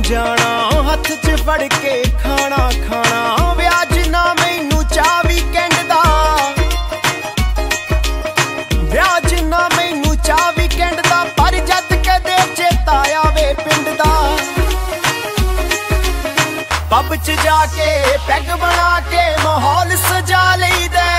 जाना हथ च फड़ के खाना खाना व्याज ना मैनू चाह वीकेंड दा व्याज ना मैनू चाह वीकेंड दा पर जद कदे चेता आवे पिंड दा पब च जाके पैग बना के माहौल सजा लईदा